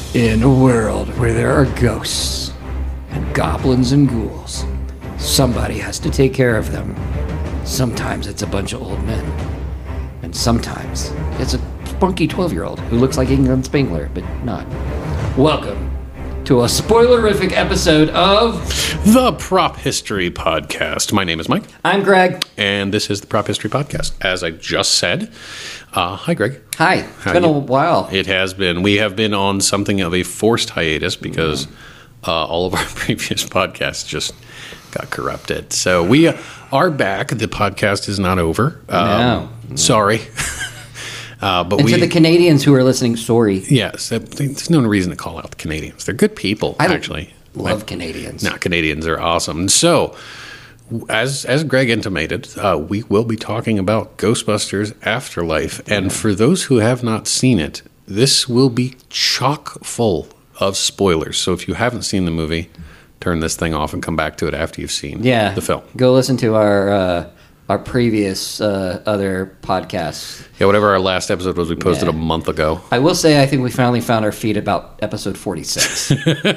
In a world where there are ghosts and goblins and ghouls, somebody has to take care of them. Sometimes it's a bunch of old men, and sometimes it's a spunky 12-year-old who looks like England Spangler, but not. Welcome to a spoilerific episode of The Prop History Podcast. My name is Mike. I'm Greg. And this is the Prop History Podcast. As I just said, hi, Greg. Hi. It's been a while. It has been. We have been on something of a forced hiatus because all of our previous podcasts just got corrupted. So we are back. The podcast is not over. No. Sorry. But and to the Canadians who are listening, sorry. Yes. There's no reason to call out the Canadians. They're good people, actually. Love Canadians. No, Canadians are awesome. So, as Greg intimated, we will be talking about Ghostbusters Afterlife. And for those who have not seen it, this will be chock full of spoilers. So if you haven't seen the movie, turn this thing off and come back to it after you've seen the film. Go listen to our previous other podcasts. Yeah, whatever our last episode was, we posted a month ago. I will say I think we finally found our feet about episode 46.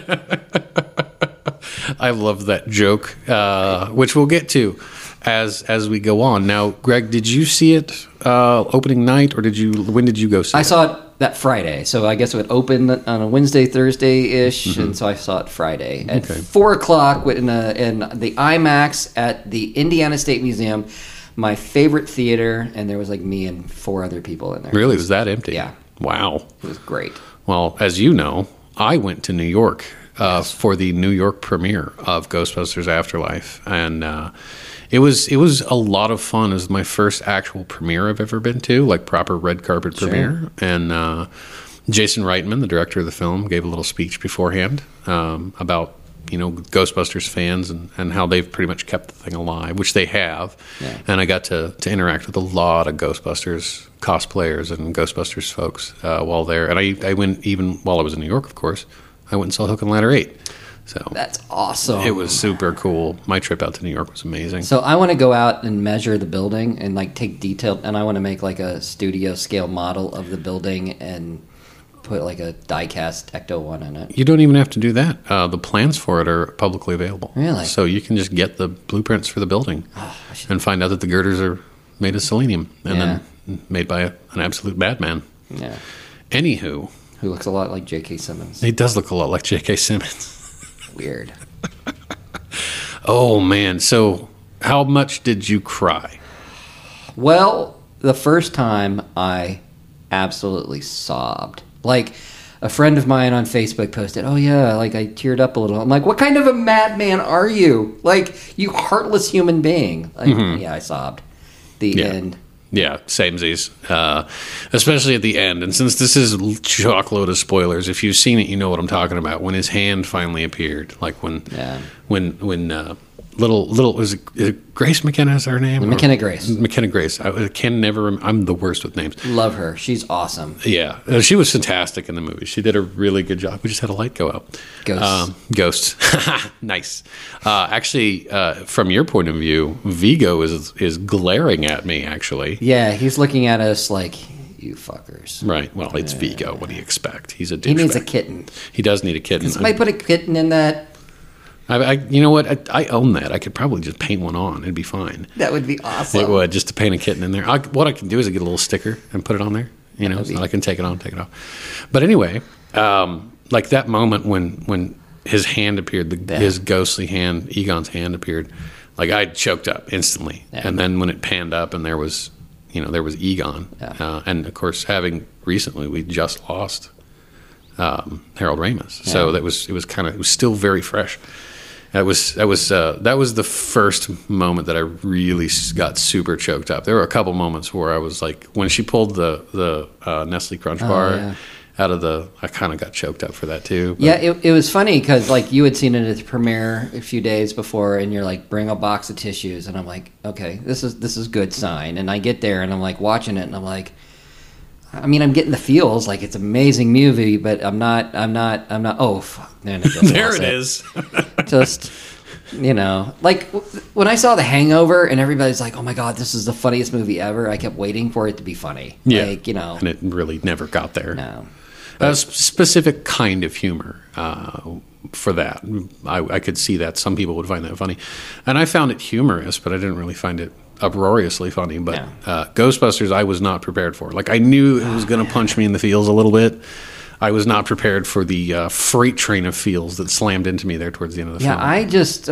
I love that joke, which we'll get to as we go on. Now, Greg, did you see it opening night, or when did you go see it? I saw it that Friday, so I guess it would open on a Wednesday, Thursday-ish, and so I saw it Friday at 4 o'clock in the IMAX at the Indiana State Museum, my favorite theater, and there was like me and 4 other people in there. Really? Was that empty? Yeah. Wow. It was great. Well, as you know, I went to New York for the New York premiere of Ghostbusters Afterlife, and it was a lot of fun. It was my first actual premiere I've ever been to, like proper red carpet premiere. And Jason Reitman, the director of the film, gave a little speech beforehand about Ghostbusters fans and how they've pretty much kept the thing alive, which they have. Yeah. And I got to interact with a lot of Ghostbusters cosplayers and Ghostbusters folks while there. And I went, even while I was in New York, of course, I went and saw Hook and Ladder 8. So that's awesome. It was super cool. My trip out to New York was amazing. So I want to go out and measure the building and like take detailed, and I want to make like a studio scale model of the building and put like a die-cast Ecto-1 in it. You don't even have to do that. The plans for it are publicly available. Really? So you can just get the blueprints for the building and find out that the girders are made of selenium and then made by an absolute madman. Yeah. Anywho. Who looks a lot like J.K. Simmons. He does look a lot like J.K. Simmons. Weird. Oh, man. So how much did you cry? Well, the first time I absolutely sobbed. Like, a friend of mine on Facebook posted, oh, yeah, like, I teared up a little. I'm like, what kind of a madman are you? Like, you heartless human being. Like, yeah, I sobbed. The end. Yeah, samesies. Especially at the end. And since this is a chockload of spoilers, if you've seen it, you know what I'm talking about. When his hand finally appeared, like when little is it Grace McKenna is her name? McKenna Grace. McKenna Grace. I can never. I'm the worst with names. Love her. She's awesome. Yeah, she was fantastic in the movie. She did a really good job. We just had a light go out. Ghosts. Nice. Actually, from your point of view, Vigo is glaring at me. Actually. Yeah, he's looking at us like, you fuckers. Right. Well, it's Vigo. What do you expect? He's a douchebag. He needs a kitten. He does need a kitten. Can somebody put a kitten in that? You know what? I own that. I could probably just paint one on. It'd be fine. That would be awesome. It would, just to paint a kitten in there. What I can do is get a little sticker and put it on there. So I can take it on, take it off. But anyway, like that moment when his hand appeared, his ghostly hand, Egon's hand appeared, like I choked up instantly. Yeah. And then when it panned up and there was Egon. Yeah. And of course, having recently, we just lost Harold Ramis. Yeah. So it was still very fresh. That was the first moment that I really got super choked up. There were a couple moments where I was like, when she pulled the Nestle Crunch bar out of I kind of got choked up for that too. But. Yeah, it was funny because like you had seen it at the premiere a few days before, and you're like, bring a box of tissues, and I'm like, okay, this is good sign. And I get there and I'm like watching it, and I'm like, I mean, I'm getting the feels like it's an amazing movie, but I'm not. Oh, fuck. There it is. Just, like when I saw The Hangover and everybody's like, oh my God, this is the funniest movie ever. I kept waiting for it to be funny. Yeah. Like, And it really never got there. No. A specific kind of humor for that. I could see that. Some people would find that funny. And I found it humorous, but I didn't really find it uproariously funny. But Ghostbusters, I was not prepared for. Like, I knew it was going to punch me in the feels a little bit. I was not prepared for the freight train of feels that slammed into me there towards the end of the film. Yeah, I just...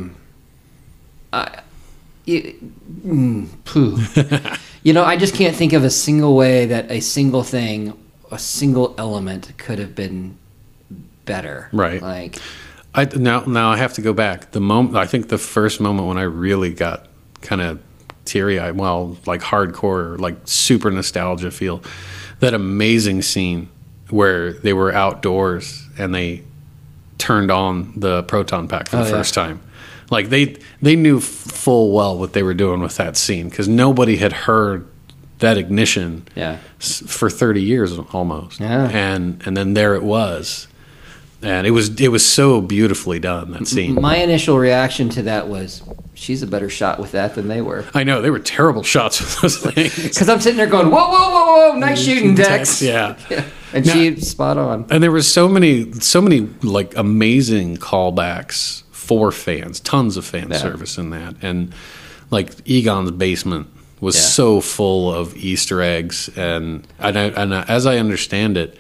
poo. I just can't think of a single way that a single thing, a single element could have been better. Right. Like, now I have to go back. I think the first moment when I really got kind of teary-eyed, like hardcore, like super nostalgia feel, that amazing scene where they were outdoors and they turned on the proton pack for the first time. Like, they knew full well what they were doing with that scene, because nobody had heard that ignition for 30 years almost. Yeah. And then there it was. And it was so beautifully done, that scene. My initial reaction to that was, she's a better shot with that than they were. I know, they were terrible shots with those things. Because I'm sitting there going, whoa, nice shooting, Dex. Yeah. And she's spot on. And there were so many like amazing callbacks for fans, tons of fan service in that. And like Egon's basement was so full of Easter eggs. And as I understand it,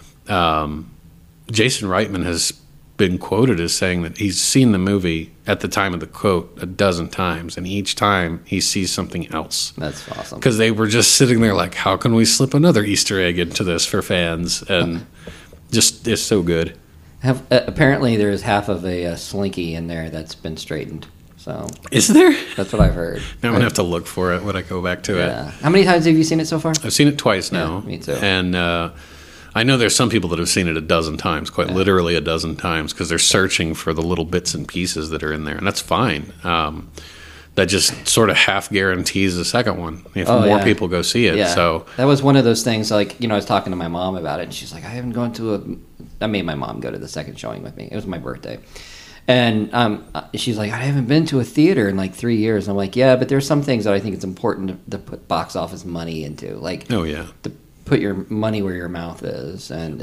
Jason Reitman has been quoted as saying that he's seen the movie at the time of the quote a dozen times, and each time he sees something else. That's awesome. Because they were just sitting there like, how can we slip another Easter egg into this for fans? And just, it's so good. Apparently there's half of a slinky in there that's been straightened. So is there? That's what I've heard. Now I'm going to have to look for it when I go back to it. How many times have you seen it so far? I've seen it twice now. Yeah, me too. And I know there's some people that have seen it a dozen times, quite literally a dozen times, because they're searching for the little bits and pieces that are in there. And that's fine. That just sort of half guarantees the second one if more people go see it. Yeah. So that was one of those things, like, I was talking to my mom about it, and she's like, I haven't gone to I made my mom go to the second showing with me. It was my birthday. And she's like, I haven't been to a theater in like 3 years. And I'm like, yeah, but there's some things that I think it's important to put box office money into. Like, to put your money where your mouth is. And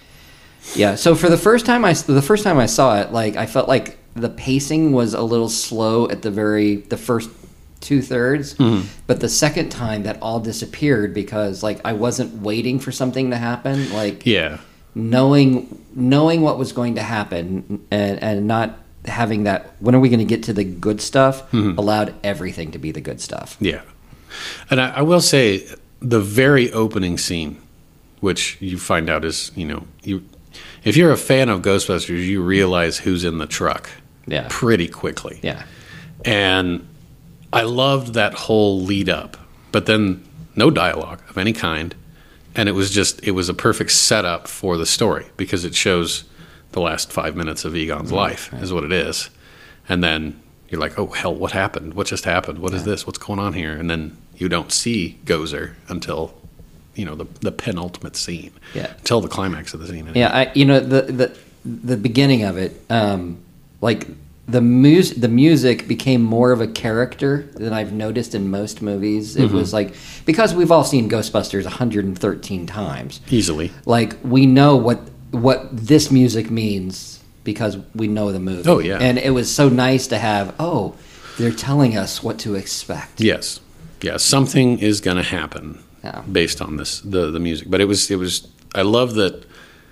so for the first time I saw it, like, I felt like the pacing was a little slow at the first 2/3, but the second time that all disappeared because, like, I wasn't waiting for something to happen. Like, knowing what was going to happen and not having that, when are we going to get to the good stuff, allowed everything to be the good stuff. Yeah. And I will say, the very opening scene, which you find out is, if you're a fan of Ghostbusters, you realize who's in the truck pretty quickly. Yeah. And I loved that whole lead up, but then no dialogue of any kind. And it was a perfect setup for the story, because it shows the last 5 minutes of Egon's life is what it is. And then you're like, oh, hell, what happened? What just happened? What is this? What's going on here? And then you don't see Gozer until, the penultimate scene. Yeah. Until the climax of the scene. Yeah, the beginning of it, like, the music became more of a character than I've noticed in most movies. It was like, because we've all seen Ghostbusters 113 times. Easily. Like, we know what this music means because we know the movie. Oh, yeah. And it was so nice to have, they're telling us what to expect. Yes. Yeah, something is going to happen based on this, the music. But it was I love that.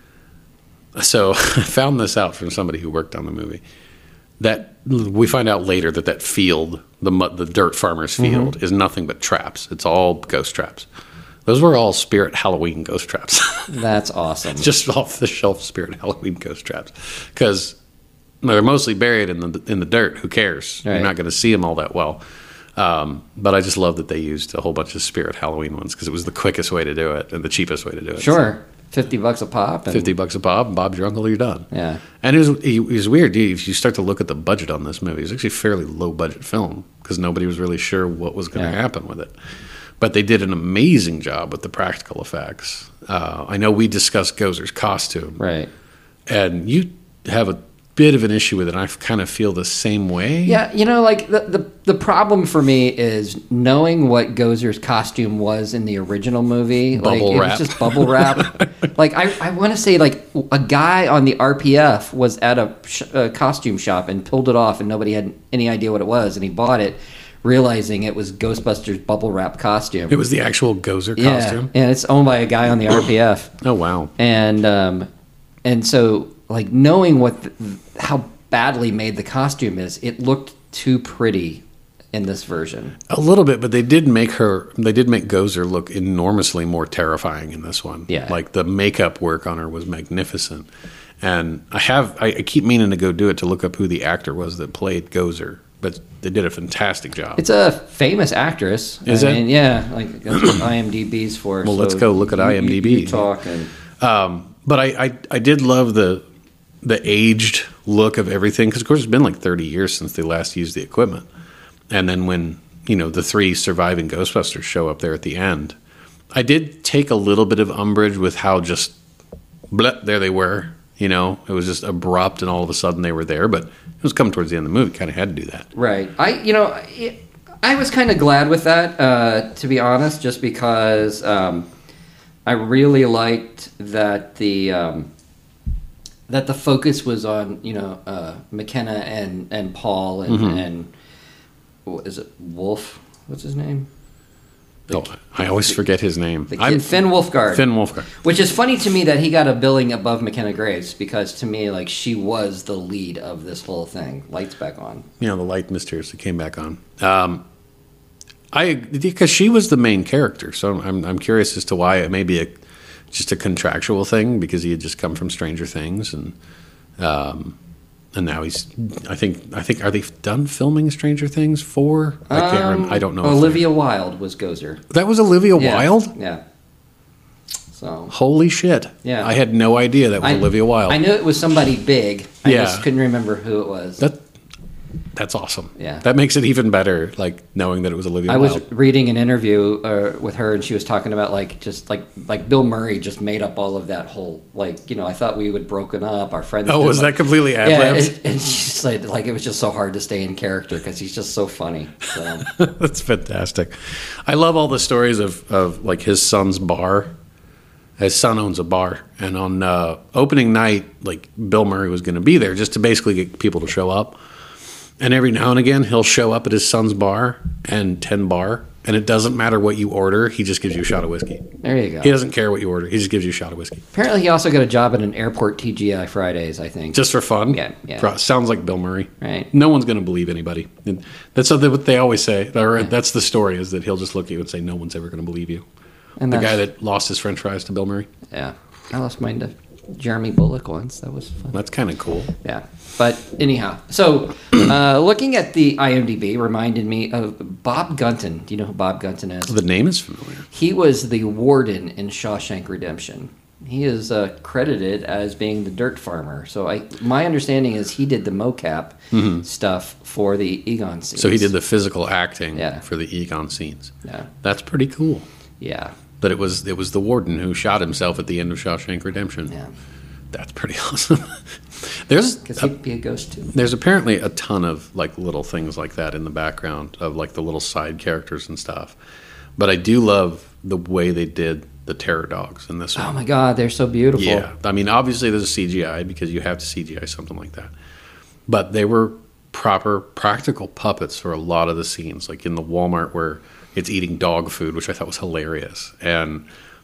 So I found this out from somebody who worked on the movie. That we find out later that field, the dirt farmer's field, is nothing but traps. It's all ghost traps. Those were all Spirit Halloween ghost traps. That's awesome. Just off the shelf Spirit Halloween ghost traps, because they're mostly buried in the dirt. Who cares? Right. You're not going to see them all that well. But I just love that they used a whole bunch of Spirit Halloween ones, because it was the quickest way to do it and the cheapest way to do it. Sure. $50 a pop. $50 a pop, and Bob's your uncle, you're done. Yeah. And it was weird, dude. If you start to look at the budget on this movie, it was actually a fairly low-budget film, because nobody was really sure what was going to happen with it. But they did an amazing job with the practical effects. I know we discussed Gozer's costume. Right. And you have bit of an issue with it. I kind of feel the same way. Yeah, like the problem for me is knowing what Gozer's costume was in the original movie. Bubble like, wrap. It was just bubble wrap. Like, I want to say, like, a guy on the RPF was at a costume shop and pulled it off, and nobody had any idea what it was, and he bought it, realizing it was Ghostbusters bubble wrap costume. It was the actual Gozer costume? Yeah, and it's owned by a guy on the RPF. Oh, wow. And so, like, knowing how badly made the costume is, it looked too pretty in this version. A little bit, but they did make Gozer look enormously more terrifying in this one. Yeah. Like, the makeup work on her was magnificent. And I keep meaning to go do it to look up who the actor was that played Gozer, but they did a fantastic job. It's a famous actress. Is it? Yeah, like that's what IMDb's for. Well, let's go look at IMDb. You talk and... But I did love the aged look of everything, because of course it's been like 30 years since they last used the equipment. And then when the 3 surviving Ghostbusters show up there at the end, I did take a little bit of umbrage with how just there they were. It was just abrupt, and all of a sudden they were there. But it was coming towards the end of the movie; kind of had to do that. Right. I was kind of glad with that, to be honest, just because I really liked that the focus was on McKenna and Paul and what is it, Wolf? What's his name? I always forget his name. Finn Wolfgard. Finn Wolfgard. Which is funny to me that he got a billing above McKenna Grace, because to me, like, she was the lead of this whole thing. Lights back on. The light mysteriously came back on. Because she was the main character, so I'm curious as to why it may be just a contractual thing, because he had just come from Stranger Things, and now he's. I think are they done filming Stranger Things 4? I can't remember. I don't know. Olivia Wilde was Gozer. That was Olivia Wilde? Yeah. So. Holy shit! Yeah. I had no idea that was Olivia Wilde. I knew it was somebody big. I just couldn't remember who it was. That's awesome. Yeah. That makes it even better, like, knowing that it was Olivia Wilde. I was reading an interview with her, and she was talking about, like, just like Bill Murray just made up all of that whole, like, I thought we would broken up, our friends. Oh, was that completely ad-libbed? Yeah, and she said, like, it was just so hard to stay in character because he's just so funny. So. That's fantastic. I love all the stories of like, his son's bar. His son owns a bar, and on opening night, like, Bill Murray was going to be there just to basically get people to show up. And every now and again, he'll show up at his son's bar and 10 bar, and it doesn't matter what you order. He just gives you a shot of whiskey. There you go. He doesn't care what you order. He just gives you a shot of whiskey. Apparently, he also got a job at an airport TGI Fridays, I think. Just for fun? Yeah. Sounds like Bill Murray. Right. No one's going to believe anybody. And that's what they always say. That's the story, is that he'll just look at you and say, no one's ever going to believe you. And the guy that lost his french fries to Bill Murray? Yeah. I lost mine to Jeremy Bullock once. That was fun. That's kind of cool. Yeah. But anyhow, so looking at the IMDb reminded me of Bob Gunton. Do you know who Bob Gunton is? The name is familiar. He was the warden in Shawshank Redemption. He is credited as being the dirt farmer. So my understanding is he did the mocap stuff for the Egon scenes. So he did the physical acting Yeah. for the Egon scenes. Yeah. That's pretty cool. Yeah. But it was the warden who shot himself at the end of Shawshank Redemption. Yeah. That's pretty awesome. Because he'd be a ghost too. There's apparently a ton of, like, little things like that in the background of, like, the little side characters and stuff. But I do love the way they did the terror dogs in this one. Oh my God, they're so beautiful. Yeah. I mean, obviously there's a CGI, because you have to CGI something like that. But they were proper practical puppets for a lot of the scenes, like in the Walmart where it's eating dog food, which I thought was hilarious. And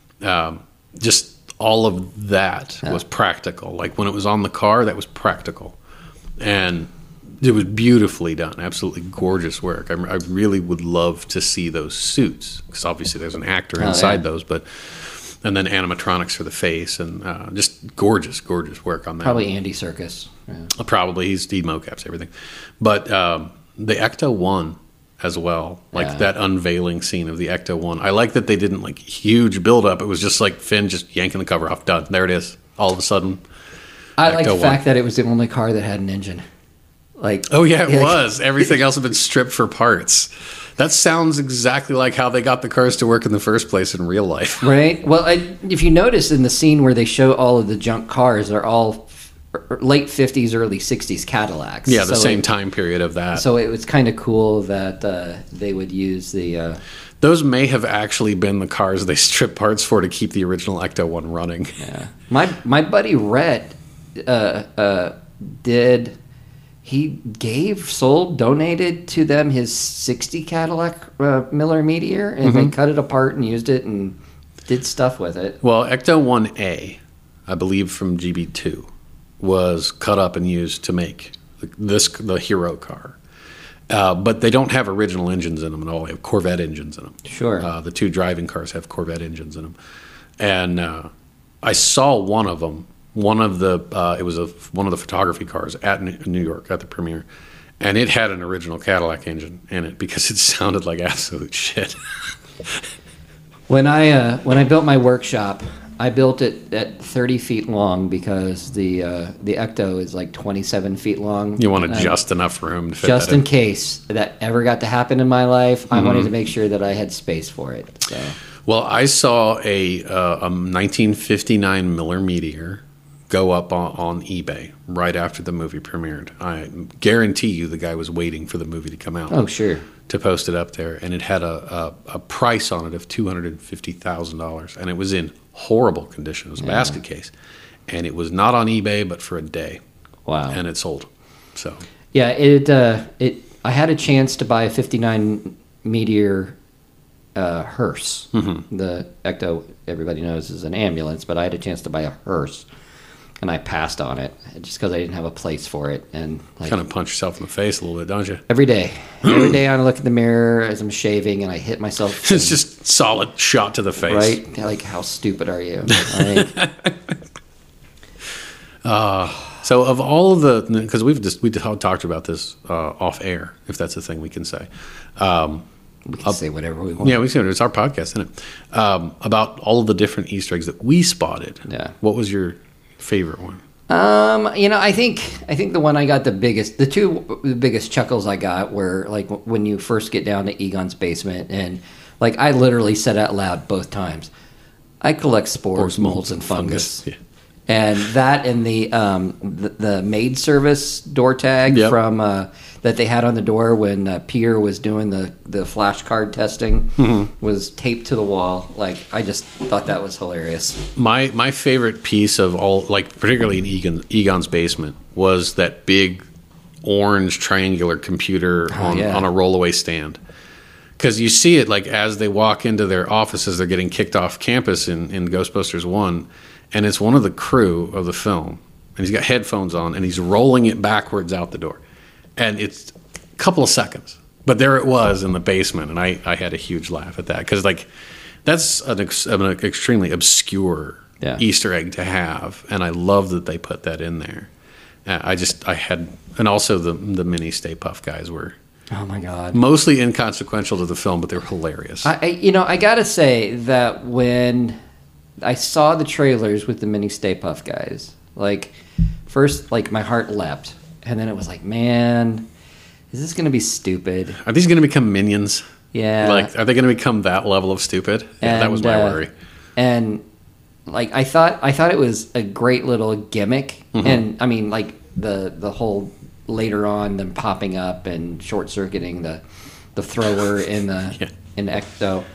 just all of that was practical. Like when it was on the car, that was practical. And it was beautifully done. Absolutely gorgeous work. I really would love to see those suits, because obviously there's an actor inside those, and then animatronics for the face, and just gorgeous, gorgeous work on that. Probably Andy Serkis. Yeah. Probably. He mocaps everything. But the Ecto-1 as well, like that unveiling scene of the Ecto-1. I like that they didn't, like, huge build-up. It was just like Finn just yanking the cover off. Done. There it is. All of a sudden. I like the fact that it was the only car that had an engine. Like, oh, yeah, it was. Everything else had been stripped for parts. That sounds exactly like how they got the cars to work in the first place in real life. Right? Well, if you notice in the scene where they show all of the junk cars, they're all late 50s, early 60s Cadillacs. Yeah, the same time period of that. So it was kind of cool that they would use the... Those may have actually been the cars they stripped parts for to keep the original Ecto-1 running. Yeah. My buddy Rhett donated to them his 60 Cadillac Miller Meteor, and they cut it apart and used it and did stuff with it. Well, Ecto-1A, I believe from GB2, was cut up and used to make the Hero car. But they don't have original engines in them at all. They have Corvette engines in them. Sure. The two driving cars have Corvette engines in them. And I saw one of them. One of the photography cars at New York at the premiere, and it had an original Cadillac engine in it because it sounded like absolute shit. When I built my workshop, I built it at 30 feet long because the Ecto is like 27 feet long. You wanted just enough room to fit just that in case that ever got to happen in my life. I wanted to make sure that I had space for it. So. Well, I saw a 1959 Miller Meteor go up on eBay right after the movie premiered. I guarantee you the guy was waiting for the movie to come out. Oh, sure. To post it up there, and it had a price on it of $250,000, and it was in horrible condition. It was a basket case, and it was not on eBay but for a day. Wow! And it sold. So yeah, I had a chance to buy a '59 Meteor hearse. The Ecto, everybody knows, is an ambulance, but I had a chance to buy a hearse. And I passed on it just because I didn't have a place for it. And kind of punch yourself in the face a little bit, don't you? Every day I look in the mirror as I'm shaving and I hit myself. It's just solid shot to the face, right? Like, how stupid are you? Right? So of all of the, because we talked about this off air, if that's a thing we can say. We can say whatever we want. Yeah, we can. It's our podcast, isn't it? About all of the different Easter eggs that we spotted. Yeah. What was your favorite one? I think the one I got the two biggest chuckles I got were like when you first get down to Egon's basement, and like I literally said out loud both times, I collect spores, molds, and fungus. Yeah. And that and the maid service door tag from that they had on the door when Peter was doing the flashcard testing was taped to the wall. Like, I just thought that was hilarious. My favorite piece of all, like particularly in Egon's basement, was that big orange triangular computer on a rollaway stand. Because you see it like as they walk into their offices, they're getting kicked off campus in Ghostbusters 1. And it's one of the crew of the film, and he's got headphones on, and he's rolling it backwards out the door. And it's a couple of seconds, but there it was in the basement, and I had a huge laugh at that, because like that's an extremely obscure Easter egg to have, and I love that they put that in there. And also the mini Stay Puft guys were, oh my god, mostly inconsequential to the film, but they were hilarious. I gotta say that when I saw the trailers with the mini Stay Puft guys, like, first, like, my heart leapt, and then it was like, man, is this going to be stupid? Are these going to become minions? Yeah. Like, are they going to become that level of stupid? Yeah, that was my worry. And, like, I thought it was a great little gimmick, and, I mean, like, the whole later on, them popping up and short-circuiting the thrower in the in Ecto.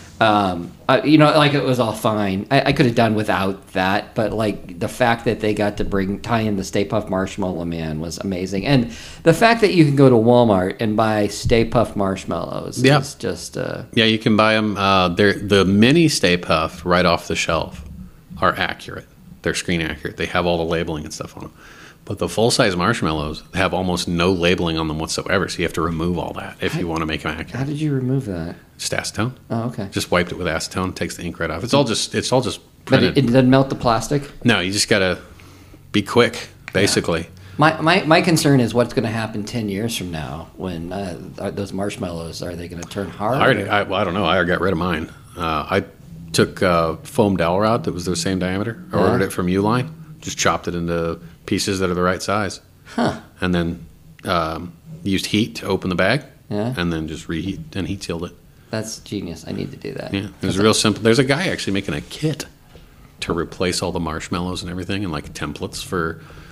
Like, it was all fine. I could have done without that, but like the fact that they got to tie in the Stay Puft Marshmallow Man was amazing, and the fact that you can go to Walmart and buy Stay Puft marshmallows is just you can buy them. The mini Stay Puft right off the shelf are accurate. They're screen accurate. They have all the labeling and stuff on them. But the full-size marshmallows have almost no labeling on them whatsoever, so you have to remove all that if you want to make them accurate. How did you remove that? Just acetone. Oh, okay. Just wiped it with acetone, takes the ink right off. It's all just printed. But it doesn't melt the plastic? No, you just got to be quick, basically. Yeah. My concern is what's going to happen 10 years from now when those marshmallows, are they going to turn hard? I don't know. I got rid of mine. I took foam dowel rod that was the same diameter. I ordered it from Uline. Just chopped it into pieces that are the right size. Huh. And then used heat to open the bag. Yeah. And then just reheat and heat sealed it. That's genius. I need to do that. Yeah. It was real simple. There's a guy actually making a kit to replace all the marshmallows and everything, and like templates for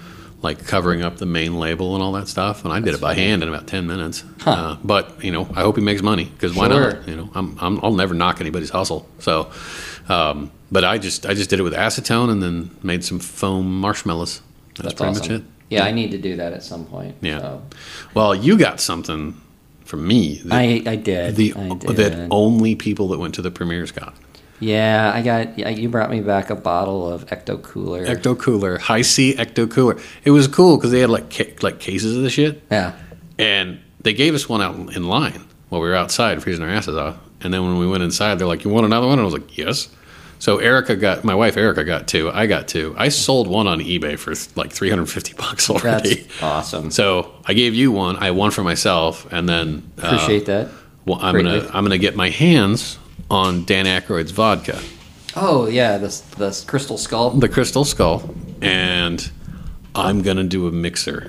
like covering up the main label and all that stuff. And I did it by hand in about 10 minutes. Huh. But, you know, I hope he makes money because why Sure. not? You know, I'll never knock anybody's hustle. So, but I just did it with acetone and then made some foam marshmallows. That's pretty awesome. much it. Yeah, I need to do that at some point. Yeah. So. Well, you got something from me. That I did. That only people that went to the premieres got. Yeah, I got. You brought me back a bottle of Ecto Cooler. Ecto Cooler, High C Ecto Cooler. It was cool because they had like cases of the shit. Yeah. And they gave us one out in line while we were outside freezing our asses off. And then when we went inside, they're like, "You want another one?" And I was like, "Yes." So my wife Erica got two. I got two. I sold one on eBay for like $350 already. That's awesome. So I gave you one. I won for myself, and then Appreciate that. Well, I'm gonna get my hands on Dan Aykroyd's vodka. Oh yeah, the Crystal Skull. The Crystal Skull, and I'm gonna do a mixer.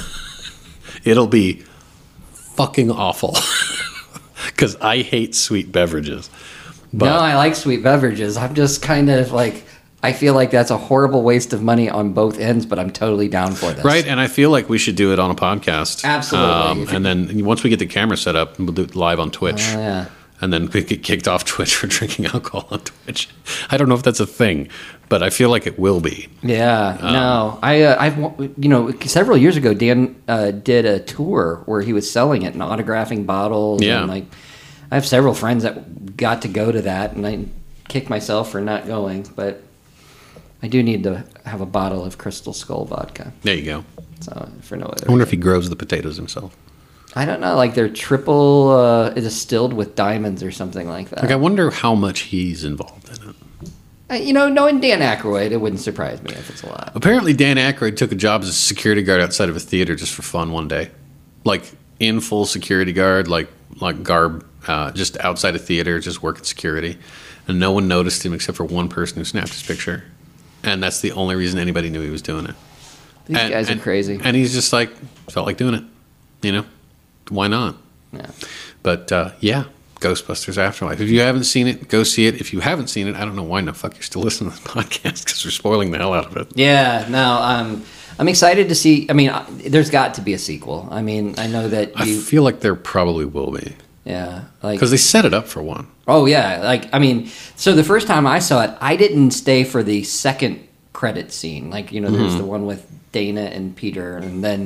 It'll be fucking awful because I hate sweet beverages. But, No, I like sweet beverages. I'm just kind of like, I feel like that's a horrible waste of money on both ends, but I'm totally down for this. right, and I feel like we should do it on a podcast. Absolutely. And then once we get the camera set up, we'll do it live on Twitch. Oh, yeah. And then we get kicked off Twitch for drinking alcohol on Twitch. I don't know if that's a thing, but I feel like it will be. Yeah, no. I've several years ago, Dan did a tour where he was selling it and autographing bottles. Yeah. And like, I have several friends that got to go to that, and I kick myself for not going, but I do need to have a bottle of Crystal Skull vodka. There you go. So for no other I wonder if reason. he grows the potatoes himself. I don't know, like they're triple distilled with diamonds or something like that. Like, I wonder how much he's involved in it. Knowing Dan Aykroyd, it wouldn't surprise me if it's a lot. Apparently, Dan Aykroyd took a job as a security guard outside of a theater just for fun one day. Like, in full security guard, like garb, just outside a theater, just working security. And no one noticed him except for one person who snapped his picture. And that's the only reason anybody knew he was doing it. These guys are crazy. And he's just like, felt like doing it. You know? Why not? Yeah. But, yeah, Ghostbusters Afterlife. If you haven't seen it, go see it. If you haven't seen it, I don't know why in the fuck you're still listening to this podcast because we're spoiling the hell out of it. Yeah, no, I'm excited to see. I mean, there's got to be a sequel. I mean, I know that I feel like there probably will be. yeah, like, Because they set it up for one. oh yeah, like, I mean, so the first time I saw it, I didn't stay for the second credit scene. Like, there's the one with Dana and Peter,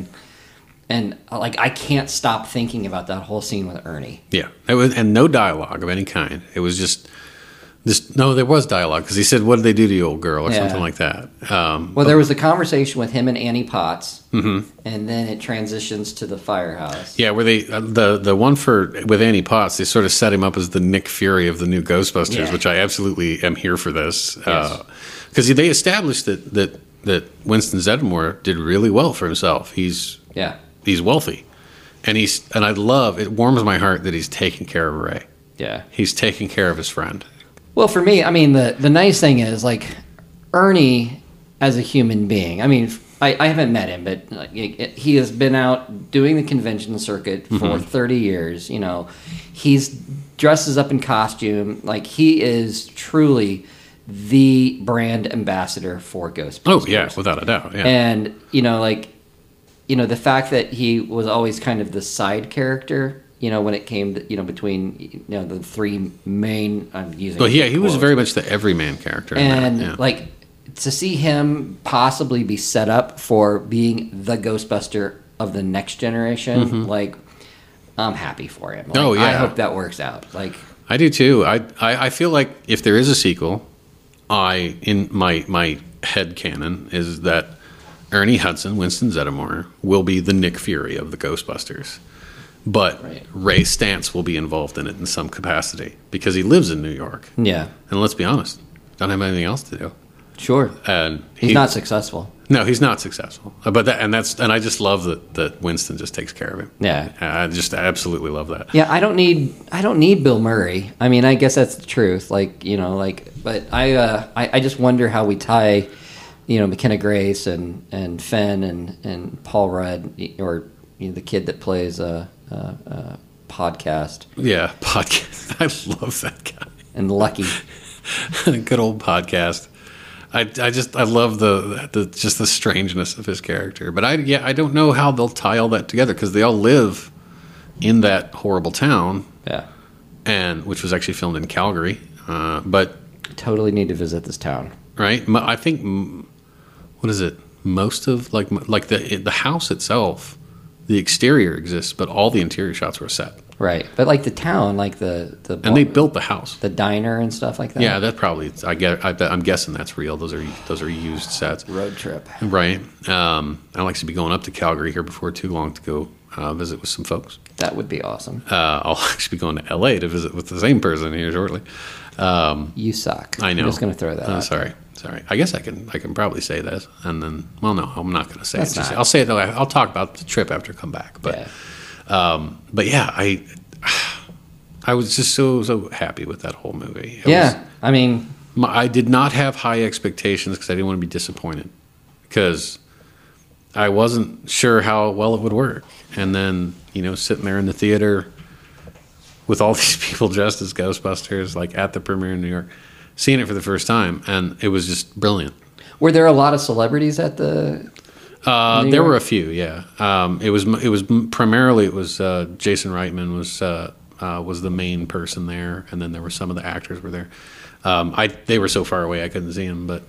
and like, I can't stop thinking about that whole scene with Ernie. Yeah, and no dialogue of any kind. It was just this. No, there was dialogue because he said, "What did they do to you, old girl?" or Yeah. something like that. Well, there was a conversation with him and Annie Potts, and then it transitions to the firehouse. Yeah, where they the one with Annie Potts, they sort of set him up as the Nick Fury of the new Ghostbusters, Yeah. which I absolutely am here for this Yes. because they established that Winston Zeddemore did really well for himself. He's wealthy, and I love it. Warms my heart that he's taking care of Ray. Yeah. He's taking care of his friend. Well, for me, I mean, the nice thing is, like, Ernie as a human being, I mean, I haven't met him, but like, he has been out doing the convention circuit for 30 years. He's dresses up in costume. Like, he is truly the brand ambassador for Ghostbusters. Oh, yeah, without a doubt. Yeah. And, the fact that he was always kind of the side character, when it came to, between, the three main, I'm using. But yeah, he was quotes. very much the everyman character. And, yeah. like, to see him possibly be set up for being the Ghostbuster of the next generation, like, I'm happy for him. Like, Oh, yeah. I hope that works out. Like, I do too. I feel like if there is a sequel, in my head canon is that Ernie Hudson, Winston Zeddemore, will be the Nick Fury of the Ghostbusters. But Right. Ray Stantz will be involved in it in some capacity because he lives in New York. yeah, And let's be honest, don't have anything else to do. sure. And He's not successful. No, he's not successful. But I just love that Winston just takes care of him. Yeah. I just absolutely love that. Yeah, I don't need Bill Murray. I mean, I guess that's the truth. Like, but I just wonder how we tie, McKenna Grace and Fenn and Paul Rudd, or the kid that plays Podcast, Yeah, podcast. I love that guy. and Lucky. Good old Podcast. I love the just the strangeness of his character. But I don't know how they'll tie all that together because they all live in that horrible town. Yeah. And which was actually filmed in Calgary. But totally need to visit this town. Right? I think what is it? Most of like the house itself, the exterior exists, but all the interior shots were set. Right, but like the town, like the and they built the house, the diner and stuff like that. Yeah, that probably I'm guessing that's real. Those are used sets. Road trip, right? I'd like to be going up to Calgary here before too long to go visit with some folks. That would be awesome. I'll actually be going to LA to visit with the same person here shortly. You suck. I know. I'm just going to throw that out. Sorry. I guess I can probably say this, and then no, I'm not going to say That's it. not. I'll say it. I'll talk about the trip after I come back. But yeah, I was just so happy with that whole movie. I mean, I did not have high expectations because I didn't want to be disappointed because I wasn't sure how well it would work, and then sitting there in the theater with all these people dressed as Ghostbusters, like at the premiere in New York, seeing it for the first time, and it was just brilliant. Were there a lot of celebrities at the? There were a few, yeah. It was primarily Jason Reitman was the main person there, and then there were some of the actors were there. They were so far away I couldn't see them, but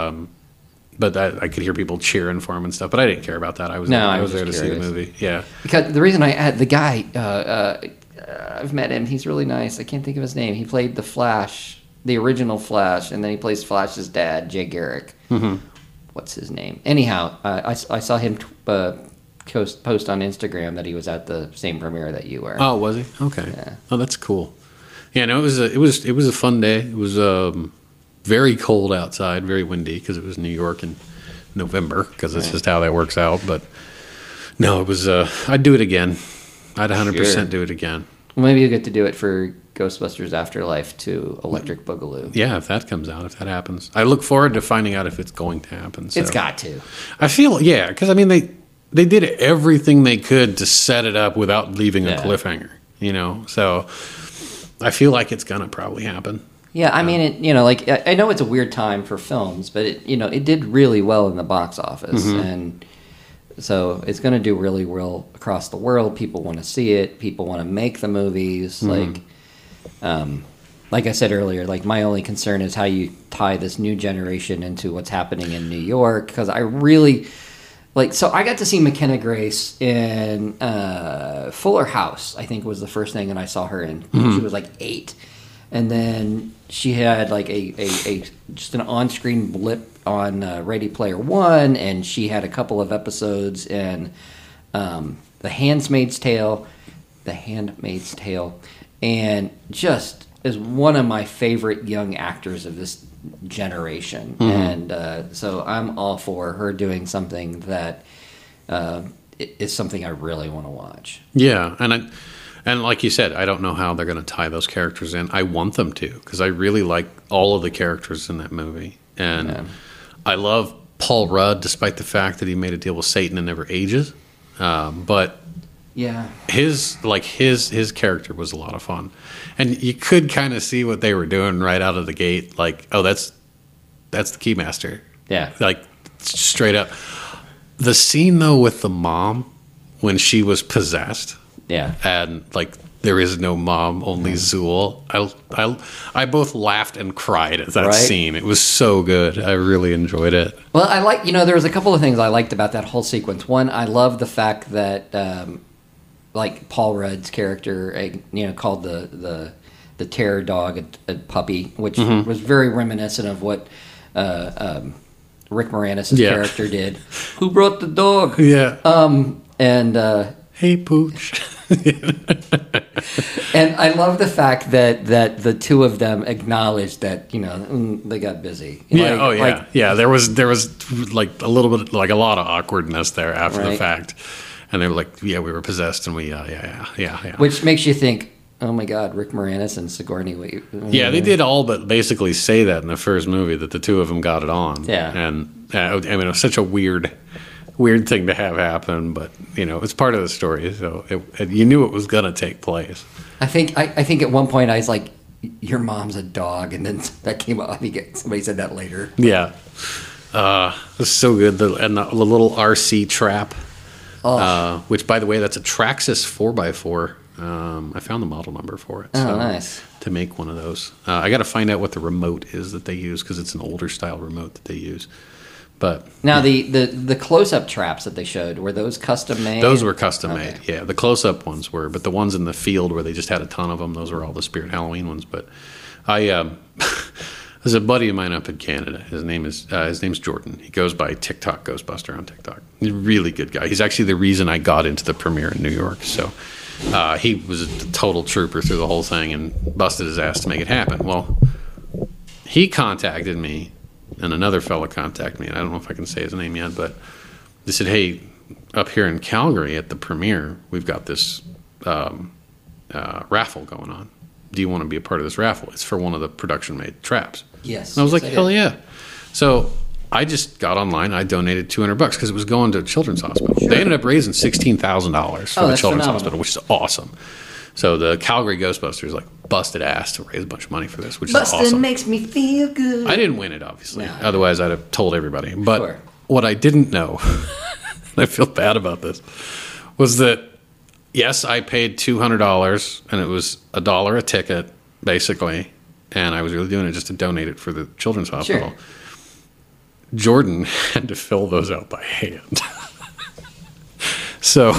I could hear people cheering for him and stuff. But I didn't care about that. I was there to see the movie. Yeah, because the reason I had the guy, I've met him. He's really nice. I can't think of his name. He played the Flash, the original Flash, and then he plays Flash's dad, Jay Garrick. Mm-hmm. What's his name? Anyhow, I saw him post on Instagram that he was at the same premiere that you were. Oh, was he? Okay. Yeah. Oh, that's cool. Yeah, no, it was a fun day. It was very cold outside, very windy because it was New York in November because that's just how that works out. But no, it was. I'd do it again. I'd 100% do it again. Well, maybe you get to do it for Ghostbusters Afterlife to Electric Boogaloo. Yeah, if that comes out, if that happens. I look forward to finding out if it's going to happen. So. It's got to. I feel, because I mean, they did everything they could to set it up without leaving a cliffhanger, So I feel like it's going to probably happen. Yeah, I mean, I know it's a weird time for films, but it did really well in the box office, and so it's going to do really well across the world. People want to see it. People want to make the movies. Like I said earlier, like my only concern is how you tie this new generation into what's happening in New York. Because I really so I got to see McKenna Grace in Fuller House. I think was the first thing that I saw her in. She was like 8, and then she had like a just an on-screen blip on Ready Player One, and she had a couple of episodes in The Handmaid's Tale, and just is one of my favorite young actors of this generation. And so I'm all for her doing something that is something I really want to watch. Yeah, and like you said, I don't know how they're going to tie those characters in. I want them to because I really like all of the characters in that movie, and I love Paul Rudd, despite the fact that he made a deal with Satan and never ages. But his character was a lot of fun, and you could kind of see what they were doing right out of the gate. Like, oh, that's the Keymaster. Yeah, like straight up. The scene though with the mom when she was possessed. Yeah, and like there is no mom, only Zool. I both laughed and cried at that scene. It was so good. I really enjoyed it. Well, I like there was a couple of things I liked about that whole sequence. One, I love the fact that like Paul Rudd's character, called the terror dog a puppy, which was very reminiscent of what Rick Moranis' character did. Who brought the dog? Yeah. And hey, Pooch. And I love the fact that the two of them acknowledged that they got busy. There was like a little bit, like a lot of awkwardness there after the fact, and they were like, we were possessed, and we yeah. Which makes you think, oh my God, Rick Moranis and Sigourney Weaver. Yeah, they did all but basically say that in the first movie that the two of them got it on. Yeah, and I mean it was such a weird thing to have happen, but it's part of the story, so you knew it was going to take place. I think at one point I was like, your mom's a dog, and then that came up. Somebody said that later. Yeah. It's so good. And the little RC trap, which, by the way, that's a Traxxas 4x4. I found the model number for it. Oh, nice. To make one of those. I got to find out what the remote is that they use, because it's an older style remote that they use. But now the close-up traps that they showed, were those custom made? Those were custom made. Yeah, the close-up ones were, but the ones in the field where they just had a ton of them, those were all the Spirit Halloween ones. But there's a buddy of mine up in Canada. His name's Jordan. He goes by TikTok Ghostbuster on TikTok. He's a really good guy. He's actually the reason I got into the premiere in New York. So he was a total trooper through the whole thing and busted his ass to make it happen. Well, he contacted me, and another fella contacted me, and I don't know if I can say his name yet, but they said, hey, up here in Calgary at the premiere, we've got this raffle going on. Do you want to be a part of this raffle? It's for one of the production-made traps. Yes. And I was like, hell yeah. So I just got online. I donated $200 because it was going to a children's hospital. Sure. They ended up raising $16,000 for the children's hospital, which is awesome. So the Calgary Ghostbusters busted ass to raise a bunch of money for this, which is awesome. Bustin' makes me feel good. I didn't win it, obviously. No. Otherwise, I'd have told everybody. But what I didn't know, and I feel bad about this, was that, yes, I paid $200, and it was $1 a ticket, basically, and I was really doing it just to donate it for the children's hospital. Sure. Jordan had to fill those out by hand. So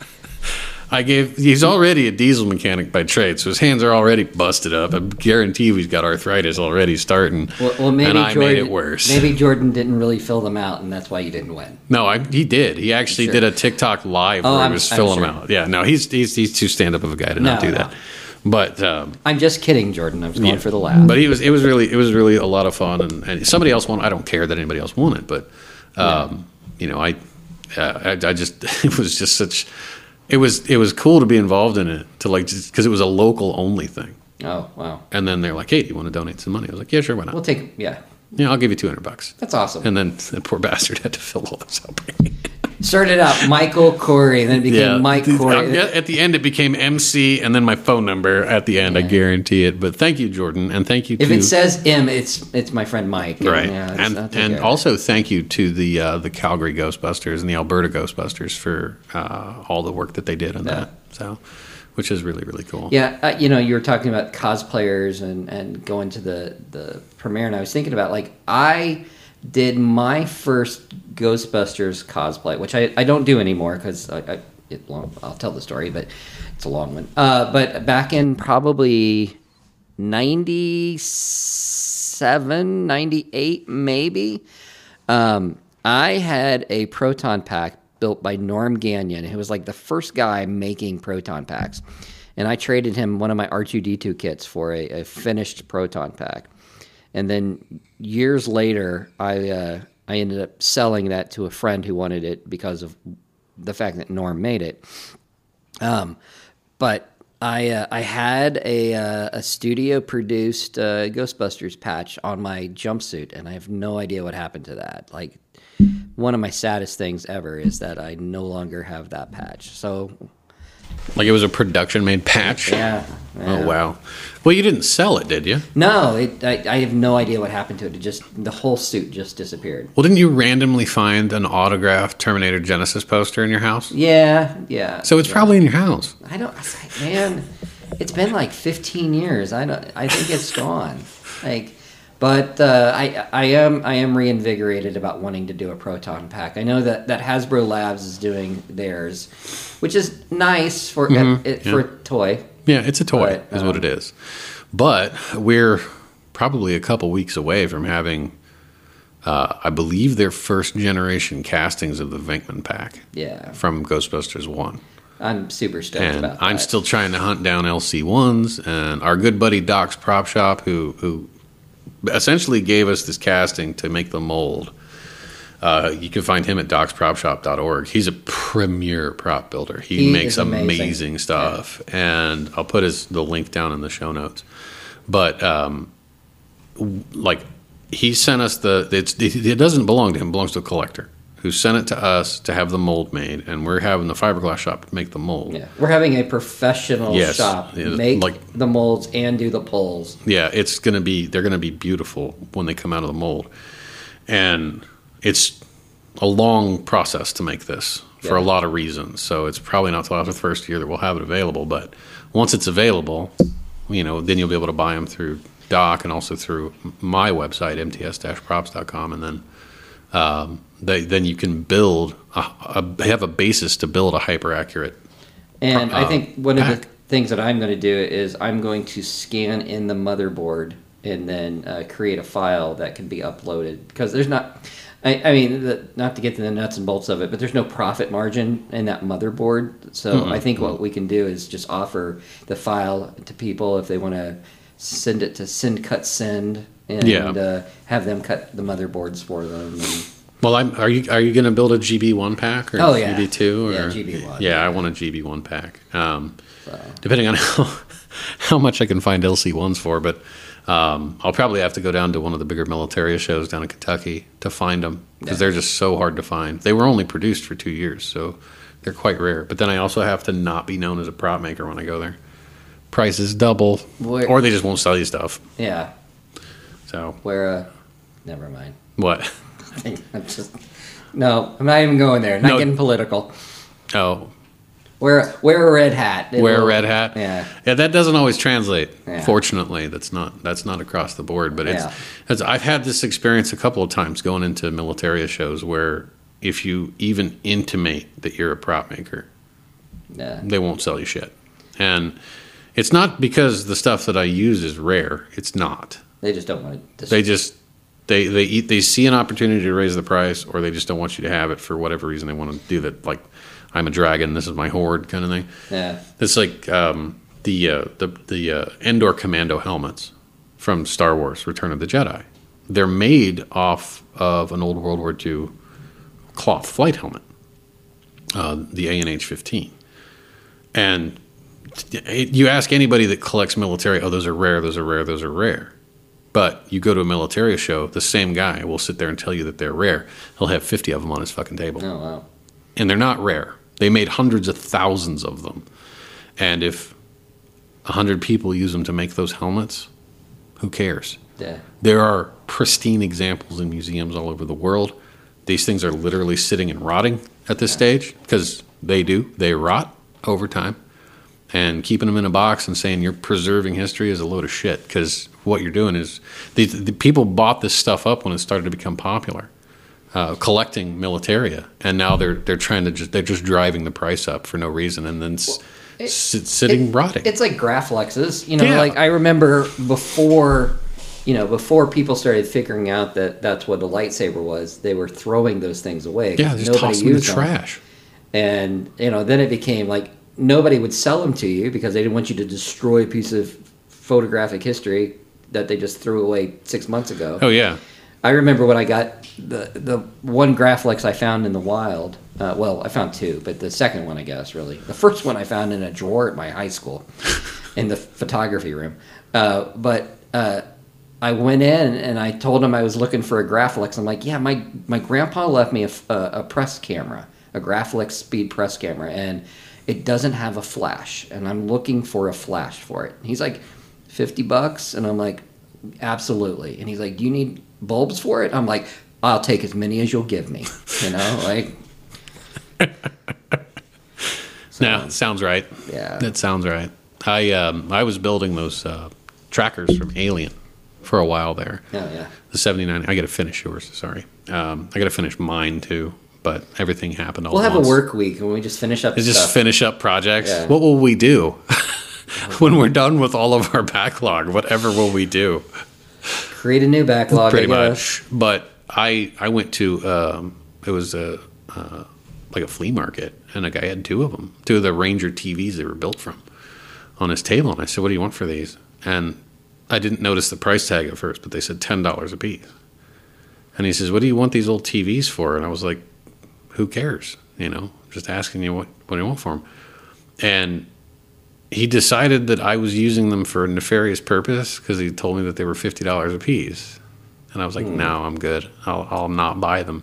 he's already a diesel mechanic by trade, so his hands are already busted up. I guarantee he's got arthritis already starting, well, maybe and I made it worse. Maybe Jordan didn't really fill them out, and that's why you didn't win. No, he did. He actually did a TikTok live where he was filling them out. Yeah, no, he's too stand-up of a guy to not do that. But I'm just kidding, Jordan. I was going for the laugh. But it was really a lot of fun, and somebody else won. I don't care that anybody else won it, but I just it was just such. It was cool to be involved in it, because it was a local only thing. Oh, wow. And then they're like, hey, do you want to donate some money? I was like, yeah, sure, why not? We'll take, yeah. Yeah, I'll give you $200. That's awesome. And then the poor bastard had to fill all this out. Started out Michael Corey, and then it became Mike Corey. At the end, it became MC, and then my phone number at the end. I guarantee it. But thank you, Jordan, and thank you. If it says M, it's my friend Mike. Right, and also thank you to the Calgary Ghostbusters and the Alberta Ghostbusters for all the work that they did on that. So, which is really, really cool. Yeah, you were talking about cosplayers and going to the premiere, and I was thinking about I did my first Ghostbusters cosplay, which I don't do anymore because I'll tell the story, but it's a long one. But back in probably 97, 98 maybe, I had a proton pack built by Norm Gagnon. He was the first guy making proton packs. And I traded him one of my R2-D2 kits for a finished proton pack. And then years later, I ended up selling that to a friend who wanted it because of the fact that Norm made it. But I had a studio-produced Ghostbusters patch on my jumpsuit, and I have no idea what happened to that. One of my saddest things ever is that I no longer have that patch. So... it was a production-made patch? Yeah. Oh, wow. Well, you didn't sell it, did you? No, I have no idea what happened to it. The whole suit just disappeared. Well, didn't you randomly find an autographed Terminator Genesis poster in your house? Yeah. So it's probably in your house. Man, it's been 15 years. I think it's gone. But I am reinvigorated about wanting to do a proton pack. I know that Hasbro Labs is doing theirs, which is nice for for a toy. Yeah, it's a toy, is what it is. But we're probably a couple weeks away from having, I believe, their first generation castings of the Venkman pack. Yeah. From Ghostbusters 1. I'm super stoked about that. I'm still trying to hunt down LC1s, and our good buddy Doc's Prop Shop, who essentially gave us this casting to make the mold. You can find him at docspropshop.org. He's a premier prop builder. He makes amazing stuff. Yeah. And I'll put the link down in the show notes. But he sent us it doesn't belong to him, it belongs to a collector. who sent it to us to have the mold made, and we're having the fiberglass shop make the mold. Yeah, we're having a professional shop make the molds and do the pulls. Yeah, they're gonna be beautiful when they come out of the mold, and it's a long process to make this for a lot of reasons. So it's probably not till after the first year that we'll have it available. But once it's available, then you'll be able to buy them through Doc and also through my website, mts-props.com, and then you can build have a basis to build a hyper accurate. And I think one of the things that I'm going to do is I'm going to scan in the motherboard and then create a file that can be uploaded, because there's not. I mean, not to get to the nuts and bolts of it, but there's no profit margin in that motherboard. So I think what we can do is just offer the file to people if they want to send it to Send and have them cut the motherboards for them. Well, are you going to build a GB1 pack or GB2? Or? Yeah, GB1. Yeah, I want a GB1 pack. Depending on how much I can find LC1s for, but I'll probably have to go down to one of the bigger Militaria shows down in Kentucky to find them, because they're just so hard to find. They were only produced for 2 years, so they're quite rare. But then I also have to not be known as a prop maker when I go there. Prices double, or they just won't sell you stuff. Yeah. So never mind. What? I'm not even going there. Not getting political. Oh. Wear a red hat. Wear a red hat. Yeah. Yeah, that doesn't always translate. Yeah. Fortunately, that's not across the board. But I've had this experience a couple of times going into Militaria shows where if you even intimate that you're a prop maker, they won't sell you shit. And it's not because the stuff that I use is rare. It's not. They just don't want it. They see an opportunity to raise the price, or they just don't want you to have it for whatever reason. They want to do that, like, I'm a dragon, this is my horde kind of thing. Yeah. It's like the Endor Commando helmets from Star Wars Return of the Jedi. They're made off of an old World War II cloth flight helmet, the ANH-15. And you ask anybody that collects military, those are rare, those are rare, those are rare. But you go to a Militaria show, the same guy will sit there and tell you that they're rare. He'll have 50 of them on his fucking table. Oh, wow. And they're not rare. They made hundreds of thousands of them. And if 100 people use them to make those helmets, who cares? Yeah. There are pristine examples in museums all over the world. These things are literally sitting and rotting at this stage, because they rot over time. And keeping them in a box and saying you're preserving history is a load of shit, because what you're doing is the people bought this stuff up when it started to become popular, collecting militaria, and now they're just driving the price up for no reason, and then sitting rotting. It's like Graflexes, Like I remember before people started figuring out that that's what a lightsaber was, they were throwing those things away. Yeah, just tossing them in the trash. And then it became like, nobody would sell them to you because they didn't want you to destroy a piece of photographic history that they just threw away 6 months ago. Oh, yeah. I remember when I got the one Graflex I found in the wild. I found two, but the second one, I guess, really. The first one I found in a drawer at my high school in the photography room. But I went in and I told him I was looking for a Graflex. I'm like, yeah, my grandpa left me a press camera, a Graflex speed press camera, and it doesn't have a flash, and I'm looking for a flash for it. He's like, $50? And I'm like, absolutely. And he's like, do you need bulbs for it? I'm like, I'll take as many as you'll give me. Like. No, sounds right. Yeah. That sounds right. I was building those trackers from Alien for a while there. Oh, yeah. The 79. I got to finish yours, sorry. I got to finish mine, too. But everything happened all at once. We'll have a work week when we just finish up stuff. Just finish up projects. Yeah. What will we do when we're done with all of our backlog? Whatever will we do? Create a new backlog. Pretty much. But I went to it was like a flea market, and a guy had two of the Ranger TVs they were built from on his table, and I said, "What do you want for these?" And I didn't notice the price tag at first, but they said $10 a piece. And he says, "What do you want these old TVs for?" And I was like, who cares? Just asking you what do you want for them. And he decided that I was using them for a nefarious purpose because he told me that they were $50 a piece. And I was like, no, I'm good. I'll not buy them.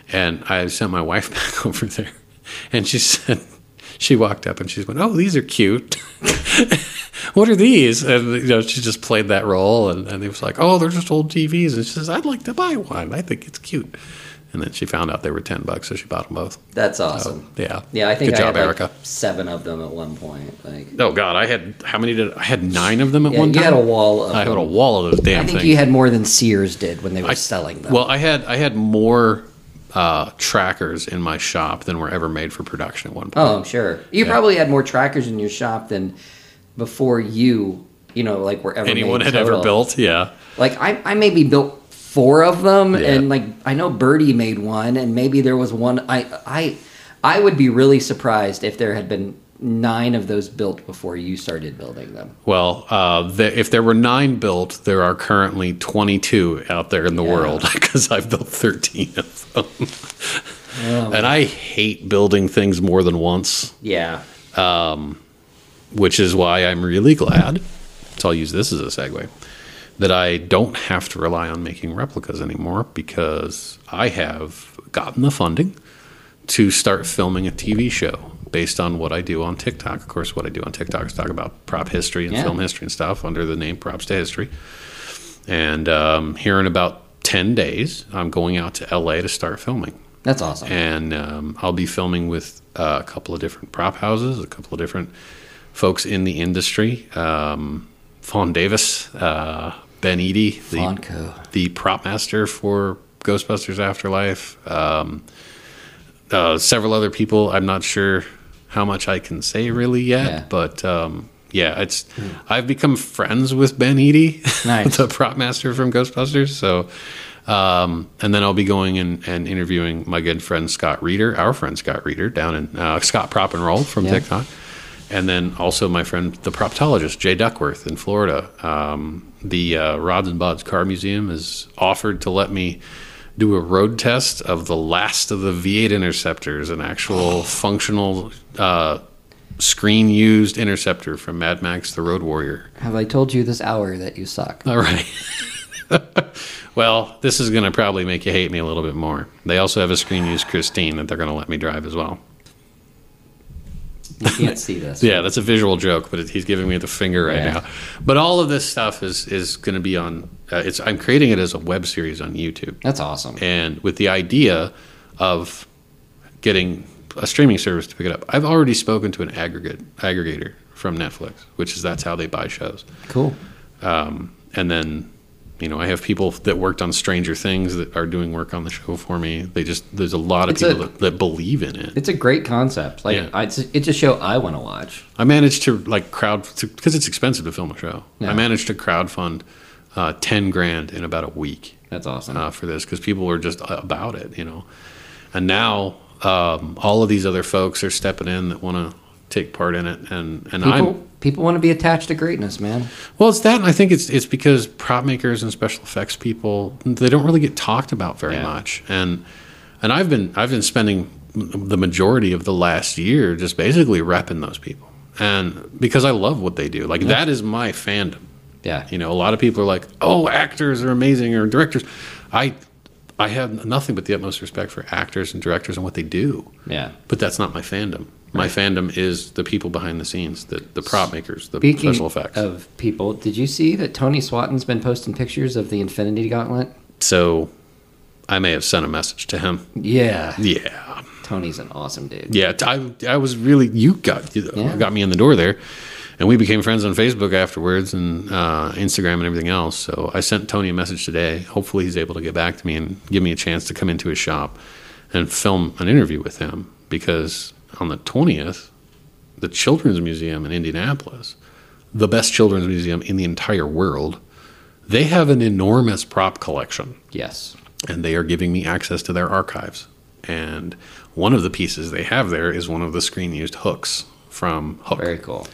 And I sent my wife back over there, and she walked up and she went, "Oh, these are cute." "What are these?" And she just played that role, and he was like, "Oh, they're just old TVs." And she says, "I'd like to buy one. I think it's cute." And then she found out they were $10, so she bought them both. That's awesome. Yeah. I think Good job, I had Erica. 7 of them at one point. Oh God, I had how many did I had 9 of them at one time? You had a wall of I had a wall of those damn I think things. you had more than Sears did when they were selling them. Well, I had more trackers in my shop than were ever made for production at one point. Oh, I'm sure. You probably had more trackers in your shop than before like were ever Anyone made had total. ever built, yeah. Like I maybe built 4 of them, Yeah. and like I know Birdie made one, and maybe there was one. I would be really surprised if there had been 9 of those built before you started building them. Well, if there were 9 built, there are currently 22 out there in the world because I've built 13 of them. And I hate building things more than once, Yeah. which is why I'm really glad, so I'll use this as a segue, that I don't have to rely on making replicas anymore because I have gotten the funding to start filming a TV show based on what I do on TikTok. Of course, what I do on TikTok is talk about prop history and film history and stuff under the name Props to History. And here in about 10 days, I'm going out to LA to start filming. That's awesome. And I'll be filming with a couple of different prop houses, a couple of different folks in the industry. Fawn Davis, Ben Eady, the prop master for Ghostbusters Afterlife. Several other people. I'm not sure how much I can say really yet, but I've become friends with Ben Eady, nice. the prop master from Ghostbusters. So, and then I'll be going and interviewing my good friend Scott Reeder, our friend Scott Reeder, down in Scott Prop and Roll from TikTok. And then also my friend, the proptologist, Jay Duckworth in Florida. The Rods and Bods Car Museum has offered to let me do a road test of the last of the V8 Interceptors, an actual functional screen-used interceptor from Mad Max The Road Warrior. Have I told you this hour that you suck? All right. Well, this is going to probably make you hate me a little bit more. They also have a screen-used Christine that they're going to let me drive as well. You can't see this. Yeah, that's a visual joke, but he's giving me the finger right now. But all of this stuff is going to be on. I'm creating it as a web series on YouTube. That's awesome. And with the idea of getting a streaming service to pick it up, I've already spoken to an aggregator from Netflix, that's how they buy shows. Cool. And then, I have people that worked on Stranger Things that are doing work on the show for me. There's a lot of people that believe in it. It's a great concept. It's a show I want to watch. I managed to because it's expensive to film a show. Yeah. I managed to crowdfund $10,000 in about a week. That's awesome for this because people were just about it, And now all of these other folks are stepping in that want to take part in it, and people want to be attached to greatness, man. Well, it's that, and I think it's because prop makers and special effects people, they don't really get talked about very much, and I've been spending the majority of the last year just basically repping those people, and because I love what they do, that is my fandom. Yeah, a lot of people are like, oh, actors are amazing or directors. I have nothing but the utmost respect for actors and directors and what they do. Yeah, but that's not my fandom. My fandom is the people behind the scenes, the prop makers, the Speaking special effects. Of people, did you see that Tony Swatton's been posting pictures of the Infinity Gauntlet? So I may have sent a message to him. Yeah. Yeah. Tony's an awesome dude. Yeah, I was really, you got me in the door there. And we became friends on Facebook afterwards and Instagram and everything else. So I sent Tony a message today. Hopefully he's able to get back to me and give me a chance to come into his shop and film an interview with him because on the 20th, the Children's Museum in Indianapolis, the best children's museum in the entire world, they have an enormous prop collection. Yes. And they are giving me access to their archives. And one of the pieces they have there is one of the screen-used hooks from Hook. Very cool.